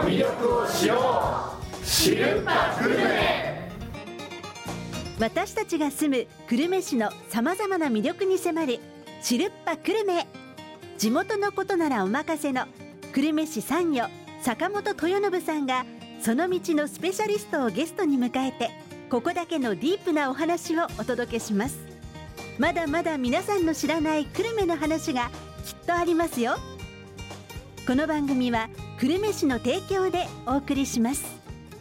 魅力を知ろう、知るば久留米。 私たちが住む久留米市のさまざまな魅力に迫る知るっぱ久留米。地元のことならお任せの久留米市参与坂本豊信さんがその道のスペシャリストをゲストに迎えて、ここだけのディープなお話をお届けします。まだまだ皆さんの知らない久留米の話がきっとありますよ。この番組は久留米市の提供でお送りします。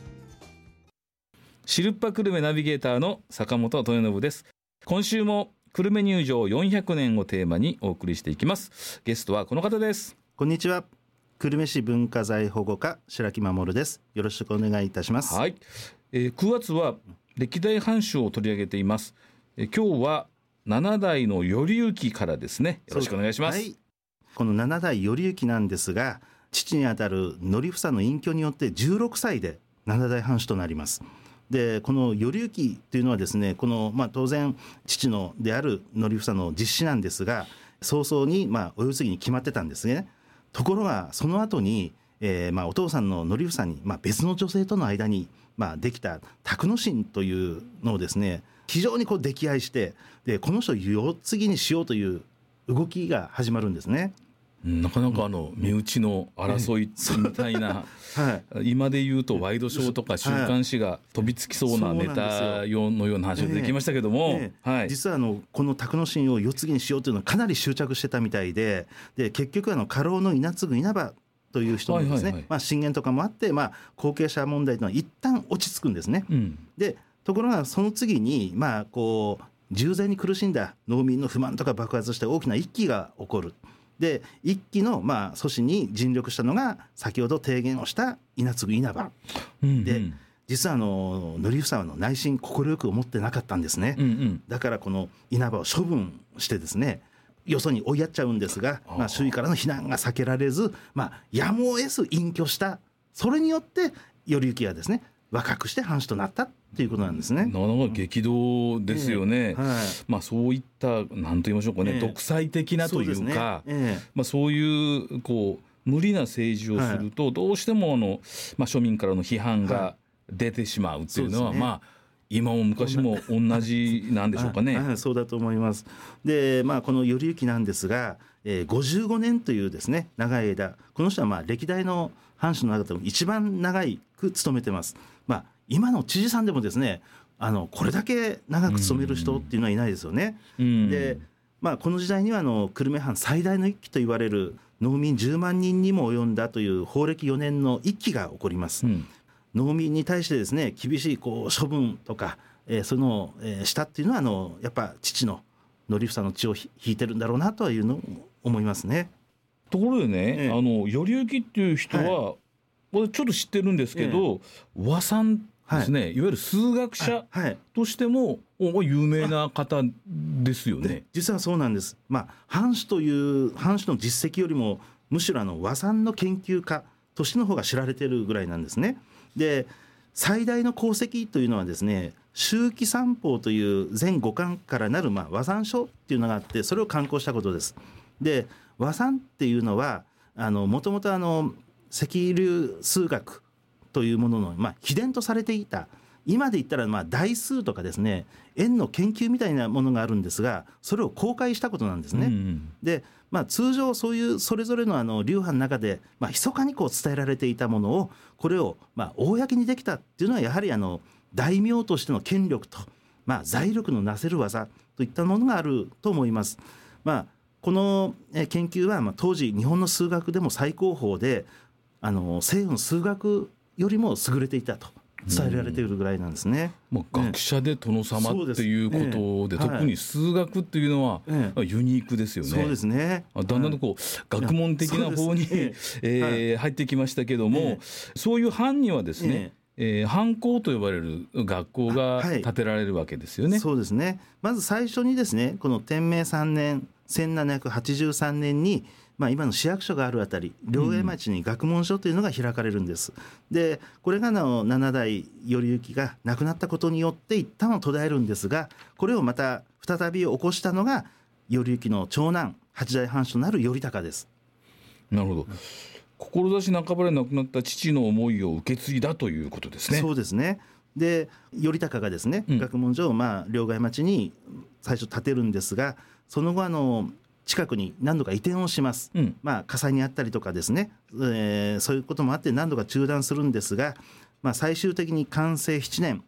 知るっぱ久留米ナビゲーターの坂本豊信です。今週も久留米入場400年をテーマにお送りしていきます。ゲストはこの方です。 こんにちは。久留米市文化財保護課白木守です。よろしくお願いいたします。 はい、9月は歴代藩主を取り上げています。今日は7代の頼行からですね。よろしくお願いします。はい、 この7代頼行なんですが、父にあたる則房の隠居によって16歳で7代藩主となります。でこの頼行というのはですね、この、当然父のである則房の実子なんですが、早々にお世継ぎに決まってたんですね。ところがその後に、お父さんの則房に、別の女性との間に、できた宅之進というのをですね、非常に溺愛して、でこの人を世継ぎにしようという動きが始まるんですね。 なかなか身内の争いみたいな、はい、今で言うとワイドショーとか週刊誌が飛びつきそうなネタのような話ができましたけども、 実はこの宅之進を世継ぎにしようというのはかなり執着してたみたいで、結局家老の稲継稲葉という人もですね、進言とかもあって、後継者問題というのは一旦落ち着くんですね。でところがその次に従前に苦しんだ農民の不満とか爆発して大きな一揆が起こる。で一揆の阻止に尽力したのが先ほど提言をした稲継稲葉、で実は則房の内心快く思ってなかったんですね。だからこの稲葉を処分してですね、よそに追いやっちゃうんですが、周囲からの非難が避けられず、やむを得ず隠居した。それによって頼行はですね、若くして藩主となったっていうことなんですね。 なかなか激動ですよね。そういった何と言いましょうかね、独裁的なというか、そういう無理な政治をすると、どうしても庶民からの批判が出てしまうっていうのは、今も昔も同じなんでしょうかね。 そうだと思います。でこの頼行なんですが、55年というですね長い間、この人は歴代の藩主の中でも一番長く務めてます。今の知事さんでもですね、これだけ長く務める人っていうのはいないですよね。でこの時代には久留米藩最大の一揆と言われる農民10万人にも及んだという法暦4年の一揆が起こります。農民に対してですね、厳しい処分とか、その、したっていうのはやっぱ父の則房の血を引いてるんだろうなというのを思いますね。 ところでね、頼行っていう人は、ちょっと知ってるんですけど、和算ですね、いわゆる数学者としても有名な方ですよね。 実はそうなんです。藩主の実績よりもむしろ和算の研究家としての方が知られているぐらいなんですね。で最大の功績というのはですね、周期三法という全5巻からなる和算書っていうのがあって、それを刊行したことです。で和算っていうのはもともと石流数学というものの、秘伝とされていた、今で言ったら代数とかですね、円の研究みたいなものがあるんですが、それを公開したことなんですね。で通常そういうそれぞれの流派の中で密かに伝えられていたものを、これを公にできたっていうのは、やはり大名としての権力と、財力のなせる技といったものがあると思います。この研究は当時日本の数学でも最高峰で、西洋の数学よりも優れていたと伝えられているぐらいなんですね。 学者で殿様っていうことで、特に数学っていうのはユニークですよね。 そうですね。 だんだんと学問的な方に入ってきましたけども、そういう藩にはですね、藩校と呼ばれる学校が建てられるわけですよね。 そうですね。まず最初にですね、この天明3年1783年に今の市役所があるあたり、両江町に学問所というのが開かれるんです。でこれが7代頼行が亡くなったことによって一旦は途絶えるんですが、これをまた再び起こしたのが頼行の長男8代藩主となる頼孝です。 なるほど。こ志半ばで亡くなった父の思いを受け継いだということですね。 そうですね。で頼高がですね、学問所を両替町に最初建てるんですが、その後近くに何度か移転をします、火災にあったりとかですね、そういうこともあって何度か中断するんですが、最終的に完成7年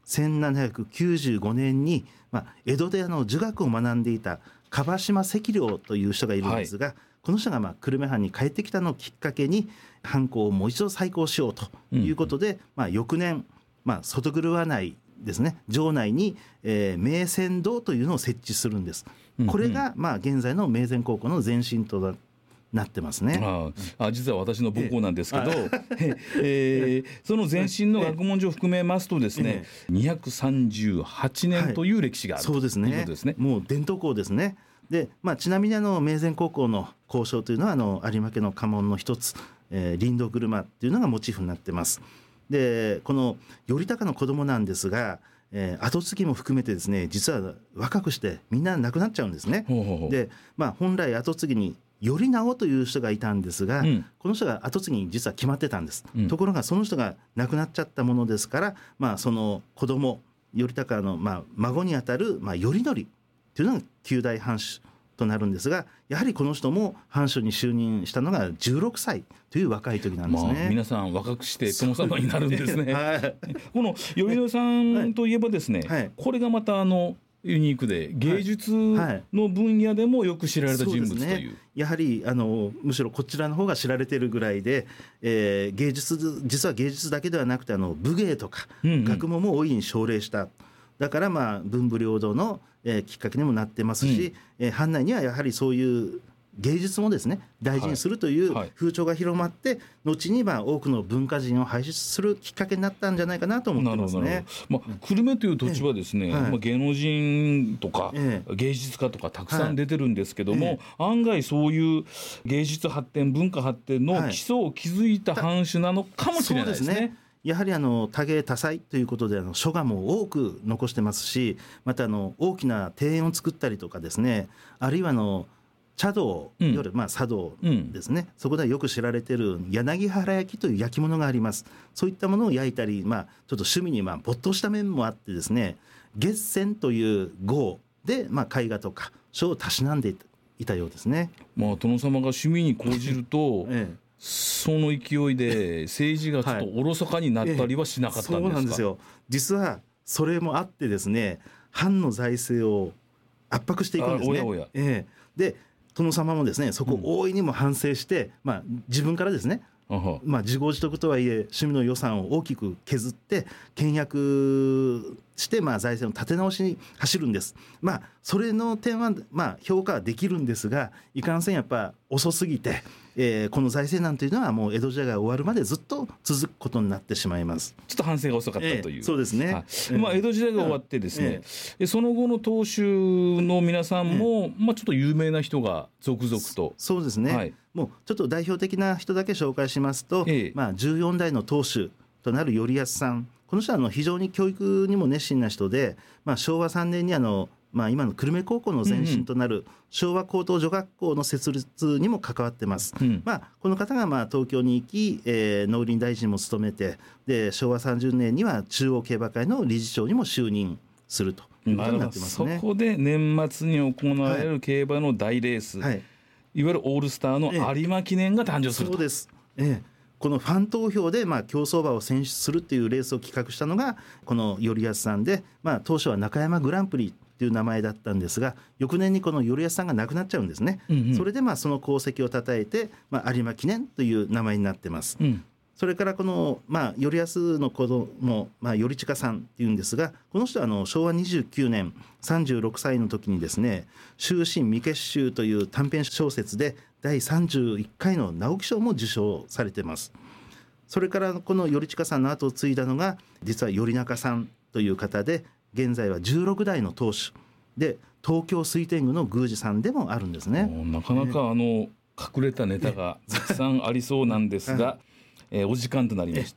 1795年に、江戸で儒学を学んでいた樺島赤良という人がいるんですが、この人が久留米藩に帰ってきたのをきっかけに藩校をもう一度再興しようということで、翌年、外車内ですね、城内に、明泉堂というのを設置するんです。これが、現在の明前高校の前身となってますね。 実は私の母校なんですけど、その前身の学問所を含めますとですね、238年という歴史がある、 そうですね、ということですね。もう伝統校ですね。で、ちなみに明前高校の校章というのは有馬家の家紋の一つ、林道車っていうのがモチーフになってます。でこの頼高の子供なんですが、後継ぎも含めてですね、実は若くしてみんな亡くなっちゃうんですね。で、本来後継ぎに頼直という人がいたんですが、この人が後継ぎに実は決まってたんです、ところがその人が亡くなっちゃったものですから、その子供頼高の孫にあたる頼則というのが9代藩主となるんですが、やはりこの人も藩主に就任したのが16歳という若い時なんですね。 皆さん若くして殿様になるんですね。この頼則さんといえばですね、これがまたユニークで芸術の分野でもよく知られた人物という、 やはりむしろこちらの方が知られているぐらいで、実は芸術だけではなくて武芸とか学問も大いに奨励した。だから文武両道のきっかけにもなってますし、藩内にはやはりそういう芸術もですね大事にするという風潮が広まって、後に多くの文化人を輩出するきっかけになったんじゃないかなと思ってますね。 久留米という土地はですね、芸能人とか芸術家とかたくさん出てるんですけども、案外そういう芸術発展文化発展の基礎を築いた藩主なのかもしれないですね。 やはり多芸多彩ということで書画も多く残してますし、また大きな庭園を作ったりとかですね、あるいは茶道、いわゆる茶道ですね、そこではよく知られている柳原焼きという焼き物があります。そういったものを焼いたり、ちょっと趣味に没頭した面もあってですね、月銭という号で絵画とか書をたしなんでいたようですね。 殿様が趣味に講じると、その勢いで政治がちょっとおろそかになったりはしなかったんですか。 そうなんですよ。実はそれもあってですね、藩の財政を圧迫していくんですね。で殿様もですね、そこを大いにも反省して、自分からですね、自業自得とはいえ趣味の予算を大きく削って倹約して財政の立て直しに走るんです。それの点は評価はできるんですが、いかんせんやっぱ遅すぎて、この財政難というのはもう江戸時代が終わるまでずっと続くことになってしまいます。 ちょっと反省が遅かったという、 そうですね。 江戸時代が終わってですね、その後の当主の皆さんも、ちょっと有名な人が続々と。 そうですね、もうちょっと代表的な人だけ紹介しますと、14代の当主となる頼康さん、この人は非常に教育にも熱心な人で、昭和3年に今の久留米高校の前身となる昭和高等女学校の設立にも関わってます。この方が東京に行き、農林大臣も務めて、で昭和30年には中央競馬会の理事長にも就任するということになってますね。 そこで年末に行われる競馬の大レース、いわゆるオールスターの有馬記念が誕生すると。 そうです。このファン投票で競走馬を選出するっていうレースを企画したのがこの頼康さんで、当初は中山グランプリっていう名前だったんですが、翌年にこの頼康さんが亡くなっちゃうんですね。それでその功績をたたえて、有馬記念という名前になってます。それからこの、頼康の子供、頼親さんっていうんですが、この人は昭和29年36歳の時にですね、終身未結集という短編小説で第31回の直木賞も受賞されています。それからこの頼親さんの後を継いだのが実は頼中さんという方で、現在は16代の当主で東京水天宮の宮司さんでもあるんですね。 なかなか隠れたネタがたくさんありそうなんですが、お時間となりました。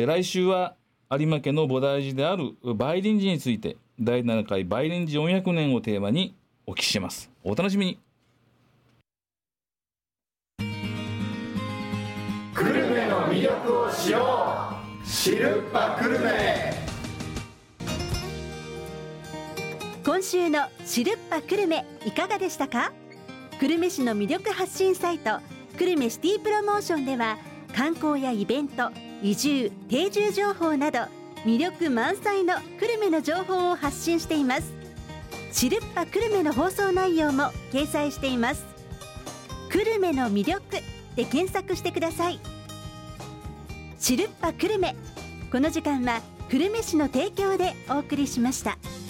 来週は有馬家の菩提寺である梅林寺について第7回梅林寺400年をテーマにお聞きします。お楽しみに。 をしようシルッパ久留米。 今週のシルッパ久留米いかがでしたか？久留米市の魅力発信サイト久留米シティプロモーションでは観光やイベント、移住、定住情報など魅力満載の久留米の情報を発信しています。シルッパ久留米の放送内容も掲載しています。久留米の魅力で検索してください。シルッパ久留米、この時間は久留米市の提供でお送りしました。